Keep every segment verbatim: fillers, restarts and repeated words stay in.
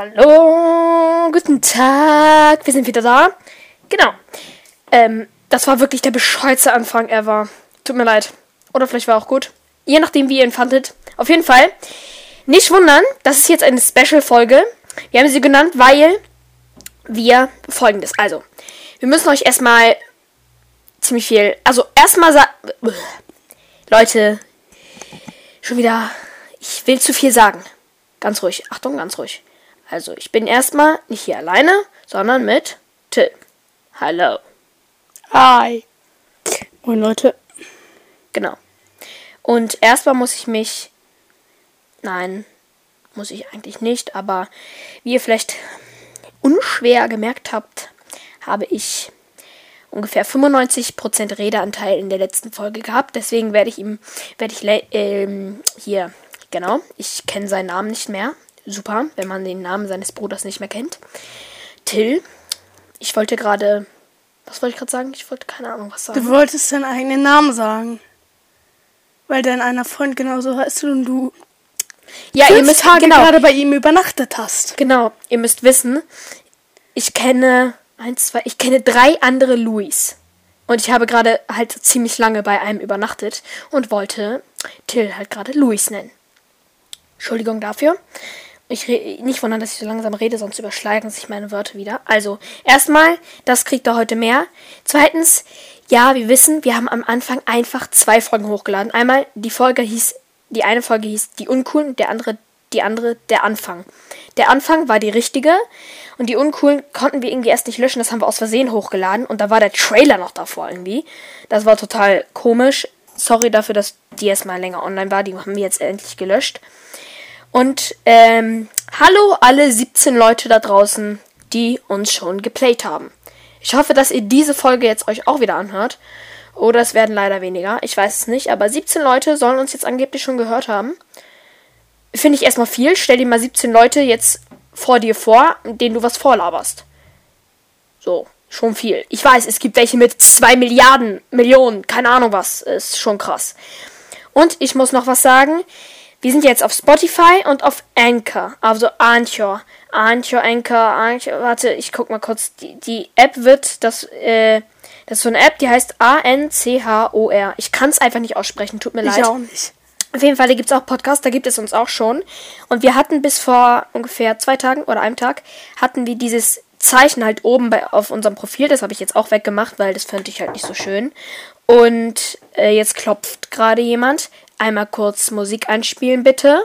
Hallo, guten Tag, wir sind wieder da. Genau, ähm, das war wirklich der bescheuerte Anfang ever. Tut mir leid. Oder vielleicht war auch gut. Je nachdem, wie ihr ihn fandet. Auf jeden Fall, nicht wundern, das ist jetzt eine Special-Folge. Wir haben sie genannt, weil wir folgendes. Also, wir müssen euch erstmal ziemlich viel, also erstmal sagen, Leute, schon wieder, ich will zu viel sagen. Ganz ruhig, Achtung, ganz ruhig. Also, ich bin erstmal nicht hier alleine, sondern mit Till. Hallo. Hi. Moin Leute. Genau. Und erstmal muss ich mich, nein, muss ich eigentlich nicht, aber wie ihr vielleicht unschwer gemerkt habt, habe ich ungefähr fünfundneunzig Prozent Redeanteil in der letzten Folge gehabt. Deswegen werde ich ihm, werde ich ähm, hier, genau, ich kenne seinen Namen nicht mehr. Super, wenn man den Namen seines Bruders nicht mehr kennt. Till, ich wollte gerade, was wollte ich gerade sagen? Ich wollte keine Ahnung was sagen. Du wolltest deinen eigenen Namen sagen. Weil dein einer Freund genauso heißt und du ja, fünf ihr müsst Tage genau, gerade bei ihm übernachtet hast. Genau, ihr müsst wissen, ich kenne eins, zwei, ich kenne drei andere Louis. Und ich habe gerade halt ziemlich lange bei einem übernachtet und wollte Till halt gerade Louis nennen. Entschuldigung dafür. Ich re- nicht wundern, dass ich so langsam rede, sonst überschlagen sich meine Wörter wieder. Also, erstmal, das kriegt ihr heute mehr. Zweitens, ja, wir wissen, wir haben am Anfang einfach zwei Folgen hochgeladen. Einmal, die Folge hieß, die eine Folge hieß Die Uncoolen und der andere, die andere, der Anfang. Der Anfang war die richtige und die Uncoolen konnten wir irgendwie erst nicht löschen, das haben wir aus Versehen hochgeladen und da war der Trailer noch davor irgendwie. Das war total komisch. Sorry dafür, dass die erstmal länger online war, die haben wir jetzt endlich gelöscht. Und, ähm, hallo alle siebzehn Leute da draußen, die uns schon geplayt haben. Ich hoffe, dass ihr diese Folge jetzt euch auch wieder anhört. Oder es werden leider weniger, ich weiß es nicht. Aber siebzehn Leute sollen uns jetzt angeblich schon gehört haben. Finde ich erstmal viel. Stell dir mal siebzehn Leute jetzt vor dir vor, denen du was vorlaberst. So, schon viel. Ich weiß, es gibt welche mit zwei Milliarden, Millionen, keine Ahnung was. Ist schon krass. Und ich muss noch was sagen. Wir sind jetzt auf Spotify und auf Anchor, also Anchor. Anchor, Anchor, Anchor. Warte, ich guck mal kurz. Die, die App wird, das, äh, das ist so eine App, die heißt A N C H O R. Ich kann es einfach nicht aussprechen, tut mir leid. Ich auch nicht. Auf jeden Fall, da gibt es auch Podcasts, da gibt es uns auch schon. Und wir hatten bis vor ungefähr zwei Tagen oder einem Tag, hatten wir dieses Zeichen halt oben bei, auf unserem Profil. Das habe ich jetzt auch weggemacht, weil das fand ich halt nicht so schön. Und äh, jetzt klopft gerade jemand. Einmal kurz Musik einspielen, bitte.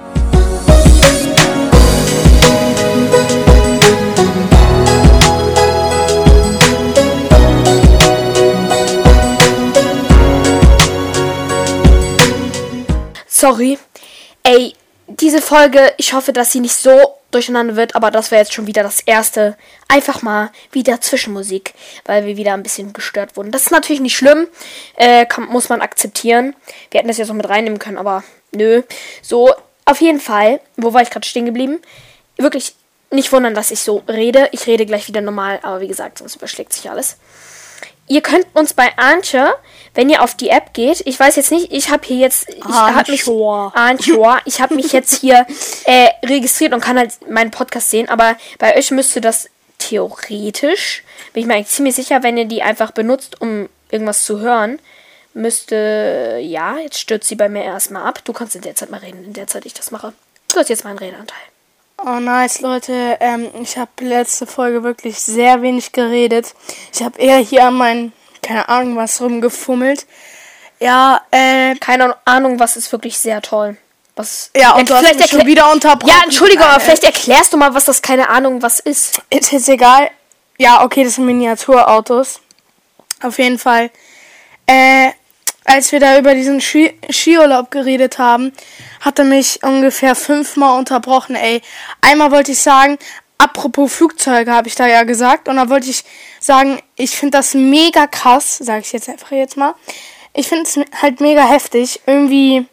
Sorry. Ey, diese Folge, ich hoffe, dass sie nicht so durcheinander wird, aber das wäre jetzt schon wieder das erste. Einfach mal wieder Zwischenmusik, weil wir wieder ein bisschen gestört wurden. Das ist natürlich nicht schlimm, äh, kann, muss man akzeptieren. Wir hätten das ja so mit reinnehmen können, aber nö. So, auf jeden Fall, wo war ich gerade stehen geblieben? Wirklich nicht wundern, dass ich so rede. Ich rede gleich wieder normal, aber wie gesagt, sonst überschlägt sich alles. Ihr könnt uns bei Anchor, wenn ihr auf die App geht, ich weiß jetzt nicht, ich habe hier jetzt, ich habe mich, Anchor, ich habe mich jetzt hier äh, registriert und kann halt meinen Podcast sehen, aber bei euch müsste das theoretisch, bin ich mir eigentlich ziemlich sicher, wenn ihr die einfach benutzt, um irgendwas zu hören, müsste, ja, jetzt stürzt sie bei mir erstmal ab. Du kannst in der Zeit mal reden, in der Zeit ich das mache. Du hast jetzt meinen Redeanteil. Oh nice, Leute. Ähm, ich habe letzte Folge wirklich sehr wenig geredet. Ich habe eher hier an meinen, keine Ahnung was, rumgefummelt. Ja, äh... Keine Ahnung was ist wirklich sehr toll. Was, ja, und du hast mich schon wieder unterbrochen. Ja, Entschuldigung, aber vielleicht erklärst du mal, was das keine Ahnung was ist. Ist jetzt egal. Ja, okay, das sind Miniaturautos. Auf jeden Fall. Äh... Als wir da über diesen Ski- Skiurlaub geredet haben, hat er mich ungefähr fünfmal unterbrochen, ey. Einmal wollte ich sagen, apropos Flugzeuge, habe ich da ja gesagt. Und da wollte ich sagen, ich finde das mega krass, sage ich jetzt einfach jetzt mal. Ich finde es halt mega heftig. Irgendwie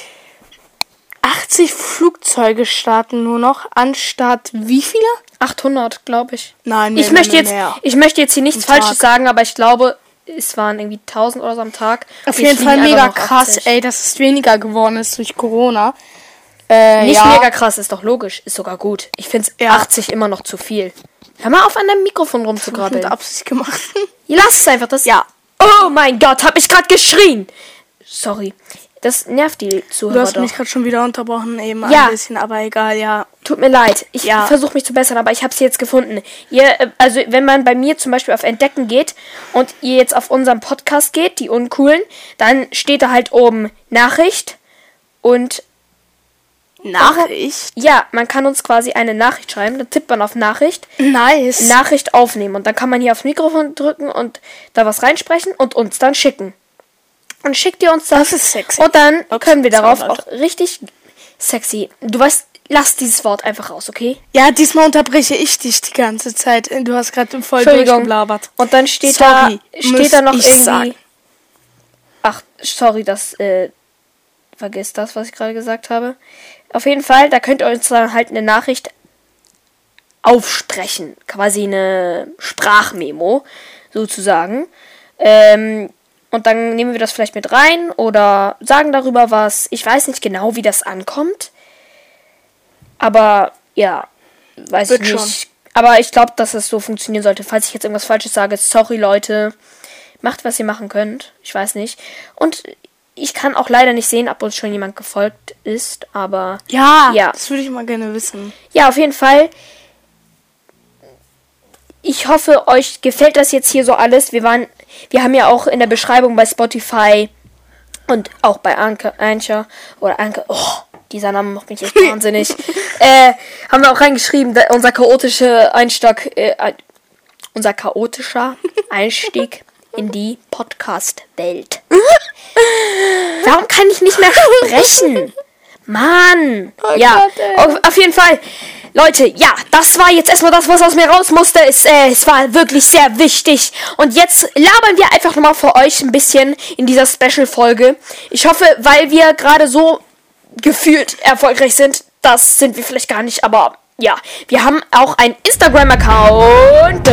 achtzig Flugzeuge starten nur noch, anstatt wie viele? achthundert, glaube ich. Nein, nee, ich nee, möchte nee, jetzt, mehr. Ich möchte jetzt hier nichts Am Falsches Tag. sagen, aber ich glaube... Es waren irgendwie tausend oder so am Tag. Auf Wir jeden Fall fliegen mega einfach noch krass, achtzig. ey, dass es weniger geworden ist durch Corona. Äh, Nicht ja. mega krass, ist doch logisch. Ist sogar gut. Ich finde Ja. achtzig immer noch zu viel. Hör mal auf, an deinem Mikrofon Mit rumzugrabbeln. Absicht gemacht. Lass es einfach, das... Ja. Oh mein Gott, hab ich gerade geschrien. Sorry. Das nervt die Zuhörer Du hast doch. mich gerade schon wieder unterbrochen, eben Ja. ein bisschen, aber egal, ja. Tut mir leid. Ich Ja. versuche mich zu bessern, aber ich habe sie jetzt gefunden. Ihr, äh, also wenn man bei mir zum Beispiel auf Entdecken geht und ihr jetzt auf unseren Podcast geht, die Uncoolen, dann steht da halt oben Nachricht und Nachricht? ja, man kann uns quasi eine Nachricht schreiben. Dann tippt man auf Nachricht, Nice. Nachricht aufnehmen und dann kann man hier aufs Mikrofon drücken und da was reinsprechen und uns dann schicken. Und schickt ihr uns das, Das ist sexy. und dann Ups, können wir darauf sorry, auch richtig sexy. Du weißt, lass dieses Wort einfach raus, okay? Ja, diesmal unterbreche ich dich die ganze Zeit. Du hast gerade voll Entschuldigung. durchgeblabbert. Und dann steht Sorry, da steht muss da noch ich irgendwie. sagen. Ach, sorry, das äh, vergiss das, was ich gerade gesagt habe. Auf jeden Fall, da könnt ihr uns dann halt eine Nachricht aufsprechen, quasi eine Sprachmemo sozusagen. Ähm, und dann nehmen wir das vielleicht mit rein oder sagen darüber was. Ich weiß nicht genau, wie das ankommt. Aber ja, weiß Wird ich nicht. Aber ich glaube, dass es so funktionieren sollte. Falls ich jetzt irgendwas Falsches sage, sorry Leute. Macht, was ihr machen könnt. Ich weiß nicht. Und ich kann auch leider nicht sehen, ob uns schon jemand gefolgt ist. Aber Ja, Ja. das würde ich mal gerne wissen. ja, auf jeden Fall. Ich hoffe, euch gefällt das jetzt hier so alles. Wir waren, wir haben ja auch in der Beschreibung bei Spotify und auch bei Anke, Anchor oder Anke, oh, dieser Name macht mich echt wahnsinnig. äh, haben wir auch reingeschrieben, da, unser chaotische Einstieg, äh, ein, unser chaotischer Einstieg in die Podcast-Welt. Warum kann ich nicht mehr sprechen? Mann! Oh ja, Gott, ey. auf, auf jeden Fall. Leute, ja, das war jetzt erstmal das, was aus mir raus musste. Es, äh, es war wirklich sehr wichtig. Und jetzt labern wir einfach nochmal für euch ein bisschen in dieser Special-Folge. Ich hoffe, weil wir gerade so gefühlt erfolgreich sind, das sind wir vielleicht gar nicht, aber ja, wir haben auch einen Instagram-Account.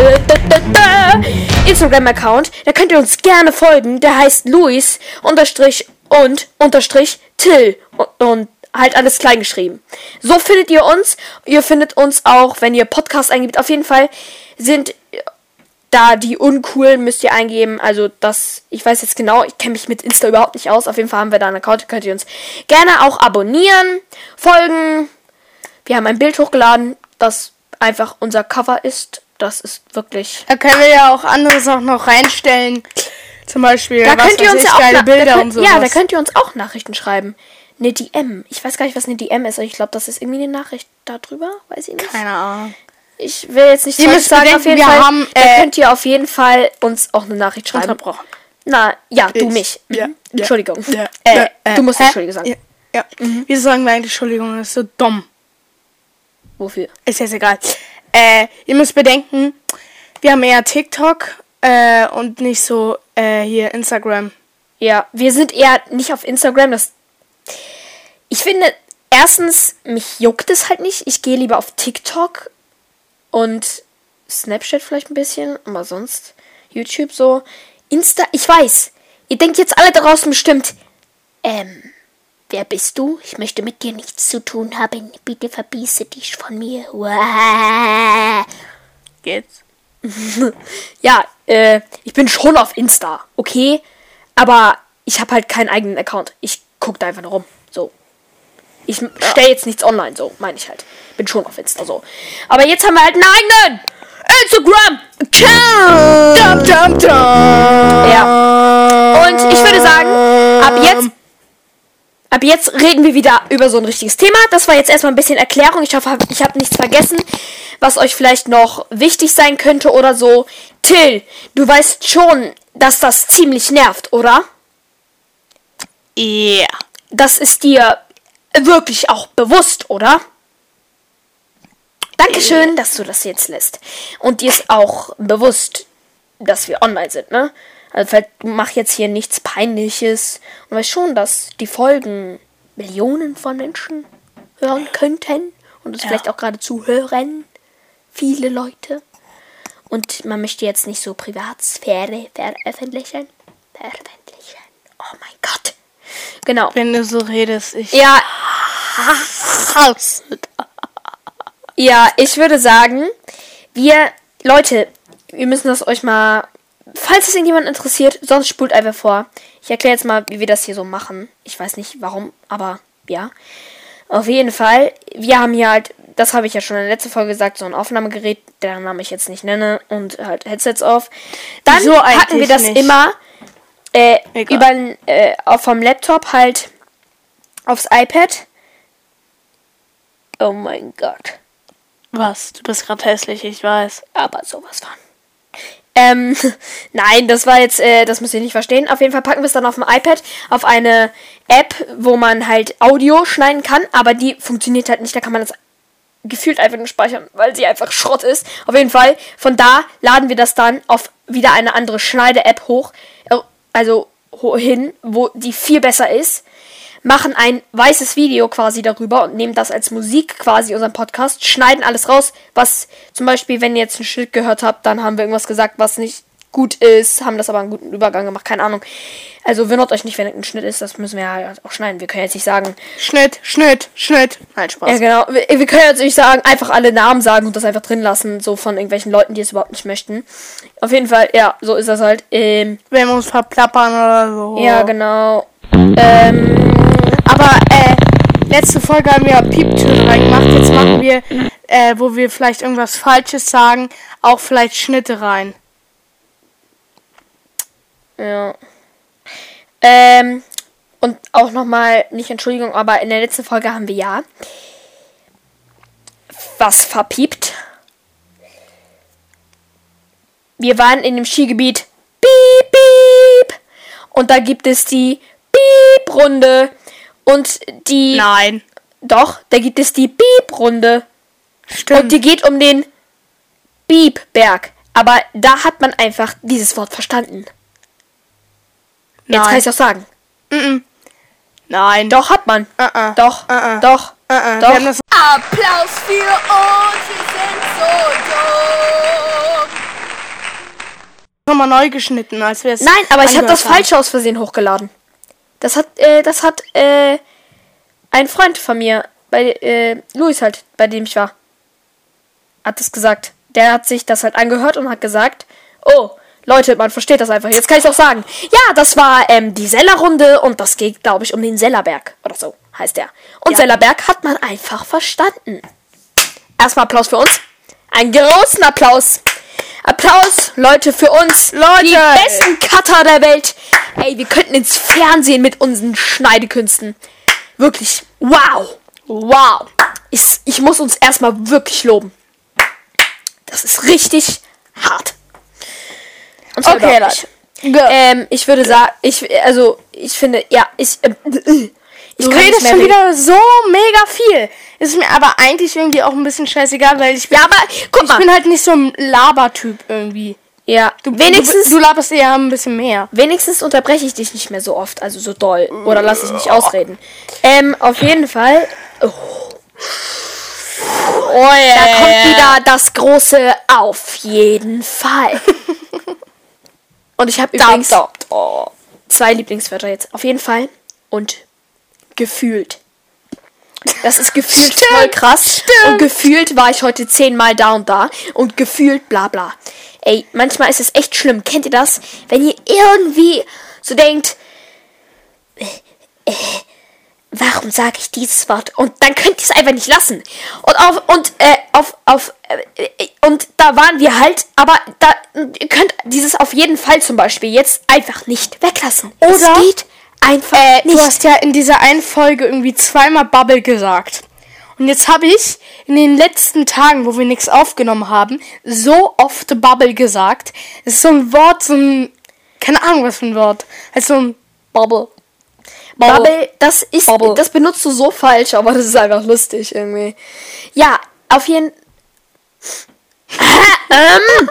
Instagram-Account, da könnt ihr uns gerne folgen. Der heißt Luis unterstrich und unterstrich Till und, und halt alles klein geschrieben. So findet ihr uns. Ihr findet uns auch, wenn ihr Podcast eingibt. Auf jeden Fall sind da die Uncoolen, müsst ihr eingeben. Also das, ich weiß jetzt genau, ich kenne mich mit Insta überhaupt nicht aus. Auf jeden Fall haben wir da einen Account, könnt ihr uns gerne auch abonnieren, folgen. Wir haben ein Bild hochgeladen, das einfach unser Cover ist. Das ist wirklich... Da können wir ja auch andere Sachen noch reinstellen. Zum Beispiel, Da was könnt ihr weiß uns ich, ja auch geile na- Bilder da und könnt, sowas. Ja, da könnt ihr uns auch Nachrichten schreiben. Eine D M. Ich weiß gar nicht, was eine D M ist, aber ich glaube, das ist irgendwie eine Nachricht darüber. Weiß ich nicht. Keine Ahnung. Ich will jetzt nicht Ihr falsch müsst sagen, bedenken, auf jeden wir Fall. haben, da äh, könnt ihr auf jeden Fall uns auch eine Nachricht schreiben. Unterbrochen. Na, ja, du Ich. mich. Mhm. Ja, ja. Entschuldigung. Ja, äh, ja, äh, du musst hä? Entschuldigung sagen. Ja, ja. Wieso sagen wir eigentlich Entschuldigung? Das ist so dumm. Wofür? Ist jetzt egal. Äh, ihr müsst bedenken, wir haben eher TikTok äh, und nicht so äh, hier Instagram. Ja, wir sind eher nicht auf Instagram. Das ich finde, erstens, mich juckt es halt nicht. Ich gehe lieber auf TikTok und Snapchat vielleicht ein bisschen, aber sonst YouTube so. Insta, ich weiß. Ihr denkt jetzt alle da draußen bestimmt, ähm, wer bist du? Ich möchte mit dir nichts zu tun haben. Bitte verbieße dich von mir. Uah. Geht's? Ja, äh, ich bin schon auf Insta, okay? Aber ich habe halt keinen eigenen Account. Ich gucke da einfach nur rum. So. Ich stelle jetzt nichts online, so, meine ich halt. Bin schon auf Insta, so. Aber jetzt haben wir halt einen eigenen Instagram-Account. Dum, dum, dum. Ja. Und ich würde sagen, ab jetzt, ab jetzt reden wir wieder über so ein richtiges Thema. Das war jetzt erstmal ein bisschen Erklärung. Ich hoffe, ich habe nichts vergessen, was euch vielleicht noch wichtig sein könnte oder so. Till, du weißt schon, dass das ziemlich nervt, oder? Ja. Das ist dir wirklich auch bewusst, oder? Dankeschön, dass du das jetzt lässt. Und dir ist auch bewusst, dass wir online sind, ne? Also vielleicht mach jetzt hier nichts Peinliches. Und weißt schon, dass die Folgen Millionen von Menschen hören könnten. Und es Ja. vielleicht auch gerade zuhören. Viele Leute. Und man möchte jetzt nicht so Privatsphäre veröffentlichen. Veröffentlichen. Oh mein Gott. Genau. Wenn du so redest, ich... Ja, Ja, ich würde sagen, wir, Leute, wir müssen das euch mal, falls es irgendjemand interessiert, sonst spult einfach vor. Ich erkläre jetzt mal, wie wir das hier so machen. Ich weiß nicht warum, aber ja. Auf jeden Fall, wir haben hier halt, das habe ich ja schon in der letzten Folge gesagt, so ein Aufnahmegerät, deren Namen ich jetzt nicht nenne, und halt Headsets auf. Dann Wieso packen wir das eigentlich nicht? immer äh, Egal. über äh, auf vom Laptop halt aufs iPad. Oh mein Gott. Was? Du bist gerade hässlich, ich weiß. Aber sowas von. Ähm, nein, das war jetzt, äh, das müsst ihr nicht verstehen. Auf jeden Fall packen wir es dann auf dem iPad auf eine App, wo man halt Audio schneiden kann, aber die funktioniert halt nicht. Da kann man das gefühlt einfach nur speichern, weil sie einfach Schrott ist. Auf jeden Fall, von da laden wir das dann auf wieder eine andere Schneide-App hoch, äh, also ho- hin, wo die viel besser ist. Machen ein weißes Video quasi darüber und nehmen das als Musik quasi, unseren Podcast, schneiden alles raus, was zum Beispiel, wenn ihr jetzt einen Schnitt gehört habt, dann haben wir irgendwas gesagt, was nicht gut ist, haben das aber einen guten Übergang gemacht, keine Ahnung. Also wundert euch nicht, wenn es ein Schnitt ist, das müssen wir halt auch schneiden. Wir können jetzt nicht sagen, Schnitt, Schnitt, Schnitt. Nein, Spaß. ja genau, wir, wir können jetzt nicht sagen, einfach alle Namen sagen und das einfach drin lassen, so von irgendwelchen Leuten, die es überhaupt nicht möchten. Auf jeden Fall, ja, so ist das halt. Ähm, Wenn wir uns verplappern oder so. ja, genau. Ähm, Aber, äh, letzte Folge haben wir Pieptöne reingemacht. Jetzt machen wir, äh, wo wir vielleicht irgendwas Falsches sagen, auch vielleicht Schnitte rein. Ja. Ähm, und auch nochmal, nicht Entschuldigung, aber in der letzten Folge haben wir ja was verpiept. Wir waren in dem Skigebiet. Piep, piep. Und da gibt es die Piep-Runde. Und die... Nein. Doch, da gibt es die Piep-Runde. Stimmt. Und die geht um den Piepberg. Aber da hat man einfach dieses Wort verstanden. Jetzt Nein. kann ich auch sagen. Mm-mm. Nein. Doch, hat man. Uh-uh. Doch, Uh-uh. doch, Uh-uh. doch. Wir haben das Applaus für uns, wir sind so dumm. nochmal neu geschnitten, als wir es Nein, aber ich habe angehört das haben. Falsche aus Versehen hochgeladen. Das hat, äh, das hat, äh, ein Freund von mir, bei, äh, Luis halt, bei dem ich war, hat das gesagt. Der hat sich das halt angehört und hat gesagt, oh, Leute, man versteht das einfach. Jetzt kann ich auch sagen. Ja, das war ähm, die Sellerrunde und das geht, glaube ich, um den Sellerberg. Oder so heißt der. Und Ja. Sellerberg hat man einfach verstanden. Erstmal Applaus für uns. Einen großen Applaus. Applaus, Leute, für uns. Leute. Die besten Cutter der Welt. Ey, wir könnten ins Fernsehen mit unseren Schneidekünsten. Wirklich. Wow. Wow. Ich, ich muss uns erstmal wirklich loben. Das ist richtig hart. Und zwar Okay, wirklich. Leute. Go. Ähm, ich würde sagen, ich, also, ich finde, ja, ich, äh, ich Du kann nicht redest mehr schon reden. wieder so mega viel. Ist mir aber eigentlich irgendwie auch ein bisschen scheißegal, weil ich bin, Ja, aber, guck ich mal. bin halt nicht so ein Labertyp irgendwie. Ja, Du, wenigstens, Du, du laberst eher ein bisschen mehr. wenigstens unterbreche ich dich nicht mehr so oft, also so doll. Oder lass dich nicht ausreden. Ähm, auf jeden Fall. Oh, Oh yeah. da kommt wieder das große Auf jeden Fall. Und ich habe übrigens Oh. zwei Lieblingswörter jetzt. Auf jeden Fall und gefühlt. Das ist gefühlt Stimmt, voll krass. stimmt. Und gefühlt war ich heute zehnmal da und da. Und gefühlt bla bla. Ey, manchmal ist es echt schlimm. Kennt ihr das? Wenn ihr irgendwie so denkt, äh, äh, warum sage ich dieses Wort? Und dann könnt ihr es einfach nicht lassen. Und auf, und, äh, auf, auf, äh, äh, und da waren wir halt, aber da, ihr könnt dieses auf jeden Fall zum Beispiel jetzt einfach nicht weglassen. Oder- es geht einfach Äh, nicht. du hast ja in dieser einen Folge irgendwie zweimal Bubble gesagt. Und jetzt habe ich in den letzten Tagen, wo wir nichts aufgenommen haben, so oft Bubble gesagt. Das ist so ein Wort, so ein, keine Ahnung was für ein Wort. Also so ein Bubble. Bubble, das ist, Bubble. das benutzt du so falsch, aber das ist einfach lustig irgendwie. Ja, auf jeden ähm,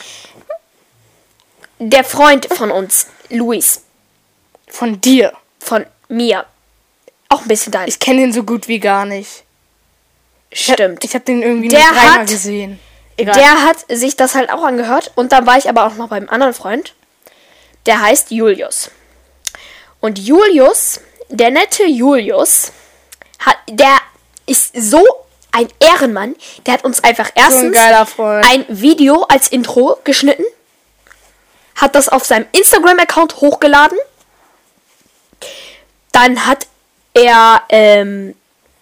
der Freund von uns, Luis, Von dir. von mir, auch ein bisschen dein. Ich kenne ihn so gut wie gar nicht. Stimmt. Ich habe den irgendwie Der nur dreimal hat- gesehen. Egal. Der hat sich das halt auch angehört und dann war ich aber auch noch beim anderen Freund. Der heißt Julius. Und Julius, der nette Julius, hat, der ist so ein Ehrenmann. Der hat uns einfach erstens So ein geiler Freund. ein Video als Intro geschnitten, hat das auf seinem Instagram-Account hochgeladen. Dann hat er, ähm,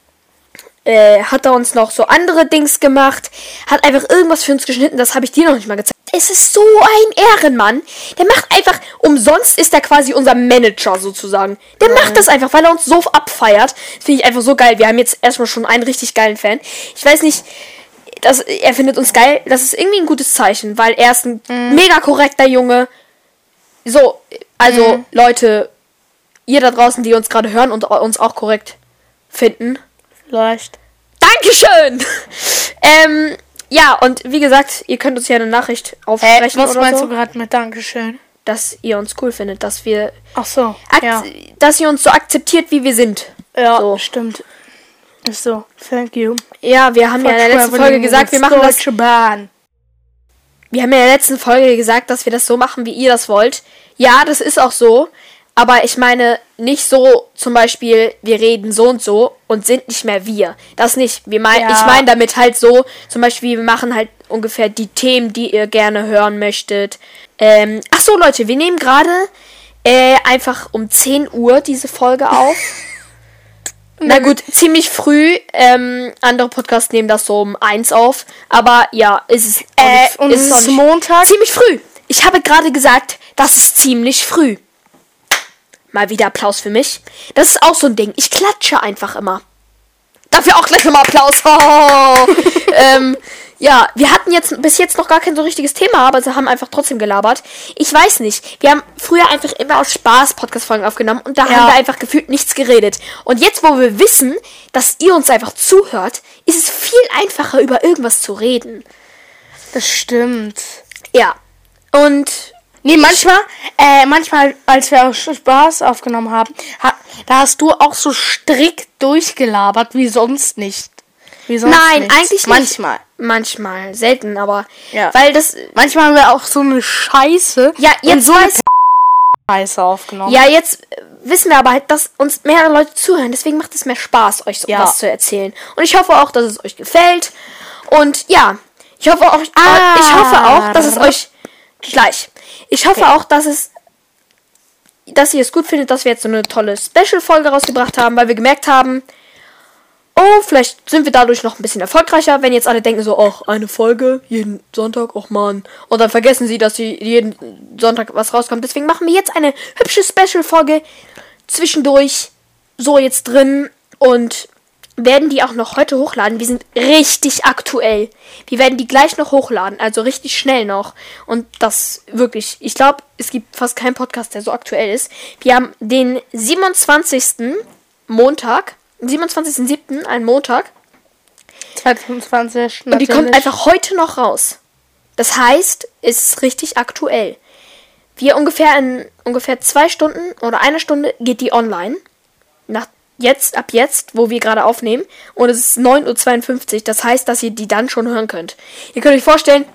äh, hat er uns noch so andere Dings gemacht, hat einfach irgendwas für uns geschnitten, das habe ich dir noch nicht mal gezeigt. Es ist so ein Ehrenmann. Der macht einfach, umsonst ist er quasi unser Manager sozusagen. Der ja. macht das einfach, weil er uns so abfeiert. Das finde ich einfach so geil. Wir haben jetzt erstmal schon einen richtig geilen Fan. Ich weiß nicht, das, er findet uns geil. Das ist irgendwie ein gutes Zeichen, weil er ist ein mhm. mega korrekter Junge. So, also mhm. Leute, ihr da draußen, die uns gerade hören und uns auch korrekt finden. Vielleicht. Dankeschön! ähm... Ja, und wie gesagt, ihr könnt uns ja eine Nachricht aufsprechen. Hä, was oder meinst so, du gerade mit Dankeschön? dass ihr uns cool findet, dass wir... Ach so, ja. Dass ihr uns so akzeptiert, wie wir sind. Ja, so. Stimmt. Ist so, thank you. Ja, wir haben ja in der letzten Folge gesagt, wir machen das... Bahn. Wir haben ja in der letzten Folge gesagt, dass wir das so machen, wie ihr das wollt. Ja, das ist auch so. Aber ich meine nicht so, zum Beispiel, wir reden so und so und sind nicht mehr wir. Das nicht. Wir mein, ja. Ich meine damit halt so, zum Beispiel, wir machen halt ungefähr die Themen, die ihr gerne hören möchtet. Ähm, ach so, Leute, wir nehmen gerade äh, einfach um zehn Uhr diese Folge auf. Na gut, ziemlich früh. Ähm, andere Podcasts nehmen das so um eins auf. Aber ja, ist es äh, und ist es ist Montag? Ziemlich früh. Ich habe gerade gesagt, das ist ziemlich früh. Mal wieder Applaus für mich. Das ist auch so ein Ding. Ich klatsche einfach immer. Dafür auch gleich nochmal Applaus. Oh. ähm, ja, wir hatten jetzt bis jetzt noch gar kein so richtiges Thema, aber sie haben einfach trotzdem gelabert. Ich weiß nicht. Wir haben früher einfach immer aus Spaß Podcast-Folgen aufgenommen und da ja. haben wir einfach gefühlt nichts geredet. Und jetzt, wo wir wissen, dass ihr uns einfach zuhört, ist es viel einfacher, über irgendwas zu reden. Das stimmt. Ja. Und... Nee, manchmal, äh, manchmal, als wir auch Spaß aufgenommen haben, ha, da hast du auch so strikt durchgelabert, wie sonst nicht. Wie sonst Nein, nichts. eigentlich nicht. Manchmal. Manchmal, selten, aber, ja. weil das... Manchmal haben wir auch so eine Scheiße ja, jetzt und so weiß, eine Scheiße aufgenommen. Ja, jetzt wissen wir aber halt, dass uns mehrere Leute zuhören, deswegen macht es mehr Spaß, euch so ja. was zu erzählen. Und ich hoffe auch, dass es euch gefällt. Und ja, ich hoffe auch, ah. ich hoffe auch, dass es euch... Gleich. Ich hoffe okay. auch, dass es, dass ihr es gut findet, dass wir jetzt so eine tolle Special-Folge rausgebracht haben, weil wir gemerkt haben, oh, vielleicht sind wir dadurch noch ein bisschen erfolgreicher, wenn jetzt alle denken so, ach, eine Folge, jeden Sonntag, ach man. Und dann vergessen sie, dass sie jeden Sonntag was rauskommt. Deswegen machen wir jetzt eine hübsche Special-Folge zwischendurch so jetzt drin und werden die auch noch heute hochladen. Wir sind richtig aktuell. Wir werden die gleich noch hochladen, also richtig schnell noch. Und das wirklich, ich glaube, es gibt fast keinen Podcast, der so aktuell ist. Wir haben den siebenundzwanzigsten Montag, siebenundzwanzigsten siebten, ein Montag. zwanzig zwanzig, und die kommt einfach heute noch raus. Das heißt, es ist richtig aktuell. Wir ungefähr in ungefähr zwei Stunden oder eine Stunde geht die online. Nach Jetzt, ab jetzt, wo wir gerade aufnehmen. Und es ist neun Uhr zweiundfünfzig. Das heißt, dass ihr die dann schon hören könnt. Ihr könnt euch vorstellen,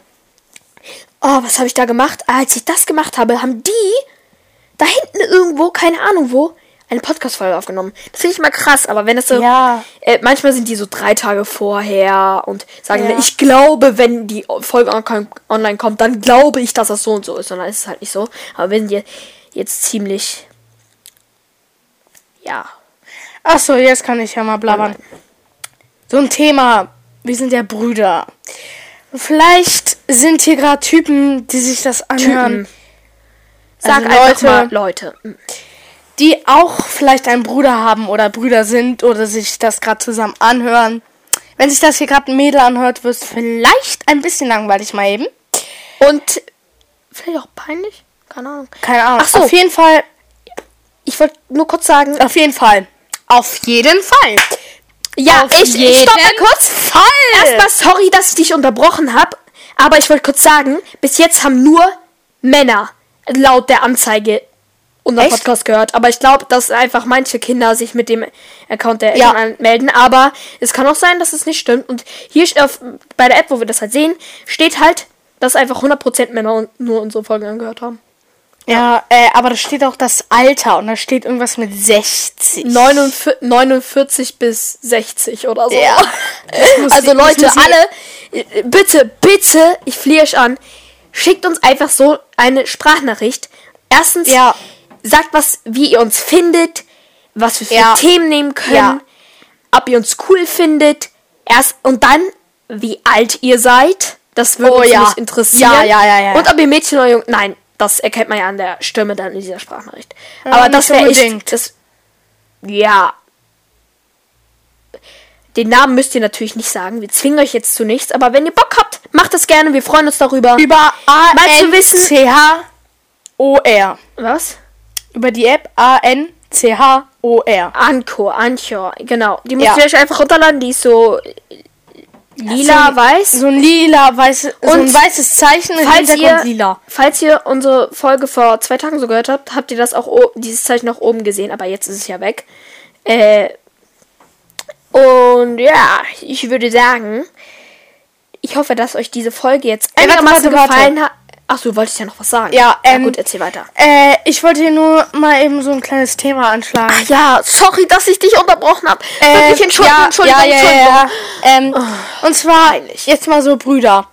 oh, was habe ich da gemacht? Als ich das gemacht habe, haben die da hinten irgendwo, keine Ahnung wo, eine Podcast-Folge aufgenommen. Das finde ich mal krass. Aber wenn das so, ja. äh, manchmal sind die so drei Tage vorher und sagen, ja. ich glaube, wenn die Folge online kommt, dann glaube ich, dass das so und so ist. Und dann ist es halt nicht so. Aber wir sind jetzt ziemlich, ja... Achso, jetzt kann ich ja mal blabbern. So ein Thema. Wir sind ja Brüder. Vielleicht sind hier gerade Typen, die sich das anhören. Typen. Sag also einfach Leute, mal Leute. Die auch vielleicht einen Bruder haben oder Brüder sind oder sich das gerade zusammen anhören. Wenn sich das hier gerade ein Mädel anhört, wird es vielleicht ein bisschen langweilig mal eben. Und vielleicht auch peinlich? Keine Ahnung. Keine Ahnung. Ach so. Auf jeden Fall. Ich wollte nur kurz sagen. Auf jeden Fall. Auf jeden Fall. Ja, Auf ich, jeden ich stopp mal kurz. Fall. Erstmal sorry, dass ich dich unterbrochen habe. Aber ich wollte kurz sagen, bis jetzt haben nur Männer laut der Anzeige unseren Podcast gehört. Aber ich glaube, dass einfach manche Kinder sich mit dem Account der Eltern ja. anmelden. Aber es kann auch sein, dass es nicht stimmt. Und hier auf, bei der App, wo wir das halt sehen, steht halt, dass einfach hundert Prozent Männer nur unsere Folgen angehört haben. Ja, äh, aber da steht auch das Alter und da steht irgendwas mit sechzig. neunundvierzig, neunundvierzig bis sechzig oder so. Ja. muss Also ich- das Leute, muss ich- alle, äh, bitte, bitte, ich flehe euch an, schickt uns einfach so eine Sprachnachricht. Erstens, Ja. sagt was, wie ihr uns findet, was wir für Ja. Themen nehmen können, Ja. ob ihr uns cool findet. Erst und dann, wie alt ihr seid. Das würde Oh, uns ja. nämlich interessieren. Ja, ja, ja, ja. Und ob ihr Mädchen oder Jung. Nein, das erkennt man ja an der Stimme dann in dieser Sprachnachricht. Ja, Aber nicht das wäre unbedingt. echt. Das, ja. Den Namen müsst ihr natürlich nicht sagen. Wir zwingen euch jetzt zu nichts. Aber wenn ihr Bock habt, macht das gerne. Wir freuen uns darüber. Über A Mal zu N wissen- C H O R. Was? Über die App A N C H O R. Anchor, Anchor, genau. Die müsst Ja. ihr euch einfach runterladen. Die ist so lila, So ein- weiß. So ein lila, weißes, so ein Und weißes Zeichen im Falls Hintergrund ihr, lila. falls ihr unsere Folge vor zwei Tagen so gehört habt, habt ihr das auch o- dieses Zeichen noch oben gesehen, aber jetzt ist es ja weg. Äh, und ja, ich würde sagen, ich hoffe, dass euch diese Folge jetzt Ey, warte, einigermaßen warte, warte. gefallen hat. Achso, du wolltest ja noch was sagen. Ja, ähm, gut, erzähl weiter. Äh, ich wollte hier nur mal eben so ein kleines Thema anschlagen. Ach ja, sorry, dass ich dich unterbrochen habe. Ähm, Wirklich, Entschuldigung, ja, Entschuldigung, ja, ja, Entschuldigung. ja, ja. Ähm, und zwar, jetzt mal so, Brüder.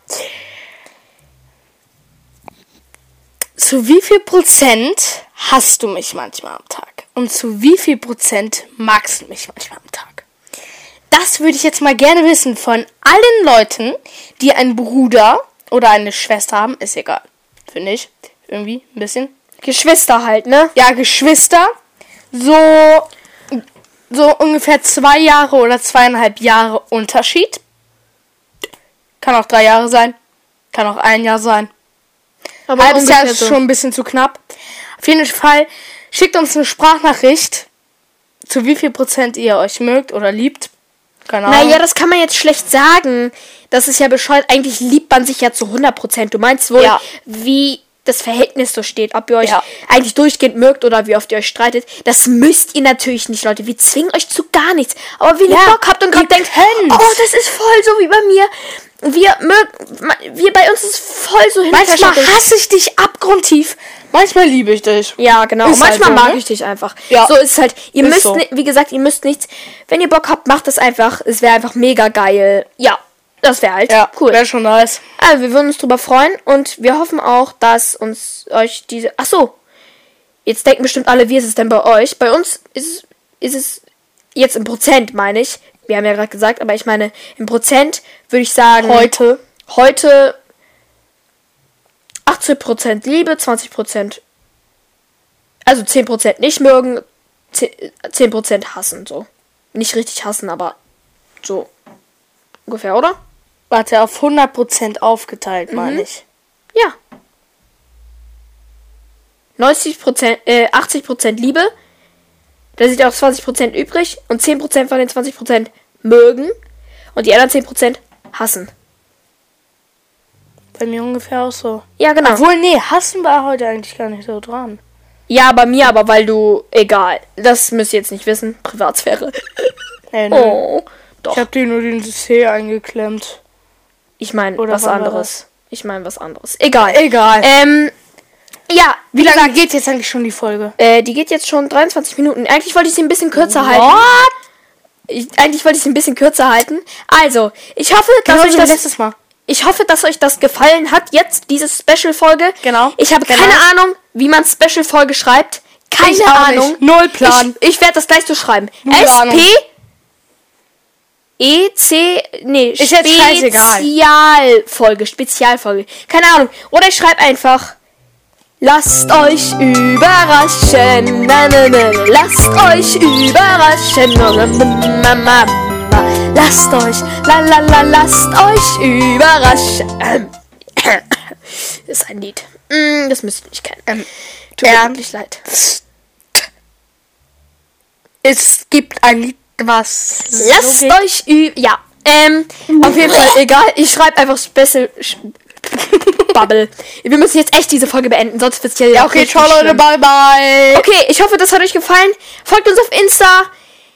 Zu wie viel Prozent hasst du mich manchmal am Tag? Und zu wie viel Prozent magst du mich manchmal am Tag? Das würde ich jetzt mal gerne wissen von allen Leuten, die einen Bruder oder eine Schwester haben. Ist egal, finde ich. Irgendwie ein bisschen. Geschwister halt, ne? Ja, Geschwister. So, so ungefähr zwei Jahre oder zweieinhalb Jahre Unterschied. Kann auch drei Jahre sein. Kann auch ein Jahr sein. Aber Halbes Jahr ungefähr ist so. schon ein bisschen zu knapp. Auf jeden Fall schickt uns eine Sprachnachricht, zu wie viel Prozent ihr euch mögt oder liebt. Keine Ahnung. Naja, das kann man jetzt schlecht sagen. Das ist ja bescheuert. Eigentlich liebt man sich ja zu hundert Prozent. Du meinst wohl, Ja. wie das Verhältnis so steht. Ob ihr euch Ja. eigentlich durchgehend mögt oder wie oft ihr euch streitet. Das müsst ihr natürlich nicht, Leute. Wir zwingen euch zu gar nichts. Aber wenn ihr Ja, Bock habt und gerade ihr denkt, könnt's. oh, das ist voll so wie bei mir. Wir mögen, wir bei uns ist voll so Manchmal hinterschattet. hasse ich dich abgrundtief. Manchmal liebe ich dich. Ja, genau. Ist Manchmal halt so, mag ne? ich dich einfach. Ja. So ist es halt. Ihr Ist müsst, so. ni- wie gesagt, ihr müsst nichts. Wenn ihr Bock habt, macht das einfach. Es wäre einfach mega geil. Ja, das wäre halt Ja, cool. wäre schon nice. Also, wir würden uns drüber freuen und wir hoffen auch, dass uns euch diese. Ach so. Jetzt denken bestimmt alle, wie ist es denn bei euch? Bei uns ist es, ist es jetzt im Prozent, meine ich. Wir haben ja gerade gesagt, aber ich meine, im Prozent würde ich sagen. Heute. Heute achtzig Prozent Liebe, zwanzig Prozent. Also zehn Prozent nicht mögen, zehn Prozent hassen, so. Nicht richtig hassen, aber so. Ungefähr, oder? Warte, auf hundert Prozent aufgeteilt, meine ich. Ja. neunzig Prozent, äh, achtzig Prozent Liebe. Da sind ja auch zwanzig Prozent übrig. Und zehn Prozent von den zwanzig Prozent mögen. Und die anderen zehn Prozent hassen. Bei mir ungefähr auch so. Ja, genau. Obwohl, nee, hassen war heute eigentlich gar nicht so dran. Ja, bei mir aber, weil du... Egal. Das müsst ihr jetzt nicht wissen. Privatsphäre. Nee, nee. Oh. Doch. Ich hab dir nur den C eingeklemmt. Ich meine Oder was wann war anderes. Ich meine was anderes. Egal. Egal. Ähm, ja, Wie lange geht jetzt eigentlich schon die Folge? äh, die geht jetzt schon dreiundzwanzig Minuten. Eigentlich wollte ich sie ein bisschen kürzer halten. What? Ich, eigentlich wollte ich sie ein bisschen kürzer halten. Also, ich hoffe, dass Genau euch so wie das... letztes Mal. Ich hoffe, dass euch das gefallen hat, jetzt, diese Special-Folge. Genau. Ich habe Genau. keine Ahnung, wie man Special-Folge schreibt. Keine Ich auch Ahnung. nicht. Null Plan. Ich, ich werde das gleich so schreiben. Null S Ahnung. P E C Nee, Ist jetzt scheißegal. Spezialfolge. Spezialfolge. Keine Ahnung. Oder ich schreibe einfach. Lasst euch überraschen. Na, na, na, na. Lasst euch überraschen. Na, na, na, na, na. Lasst euch, la la la, lasst euch überraschen. Das ist ein Lied. Mm, Das müsst ihr nicht kennen. Ähm, Tut mir ähm, wirklich leid. Es gibt ein Lied, was... Lasst so geht. euch über... Ja, ähm, auf jeden Fall, egal. Ich schreibe einfach Special... Sch- Bubble. Wir müssen jetzt echt diese Folge beenden, sonst wird es ja, Ja, auch okay, richtig ciao Leute, schlimm. bye bye. Okay, ich hoffe, das hat euch gefallen. Folgt uns auf Insta.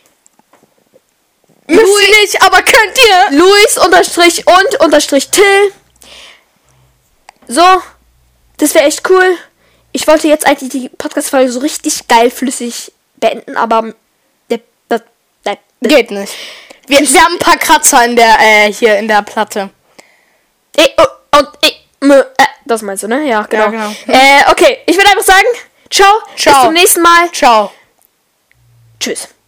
Müsst ihr nicht, aber könnt ihr. Luis unterstrich und unterstrich Till. So, das wäre echt cool. ich wollte jetzt eigentlich die Podcast-Folge so richtig geil flüssig beenden, aber der, der, der, der Geht nicht. Wir, wir haben ein paar Kratzer in der, äh, hier in der Platte. Ey, oh, und, ey, mö, äh, das meinst du, ne? Ja, genau. Ja, genau. Äh, okay, ich würde einfach sagen, ciao, Ciao. bis zum nächsten Mal. Ciao. Tschüss.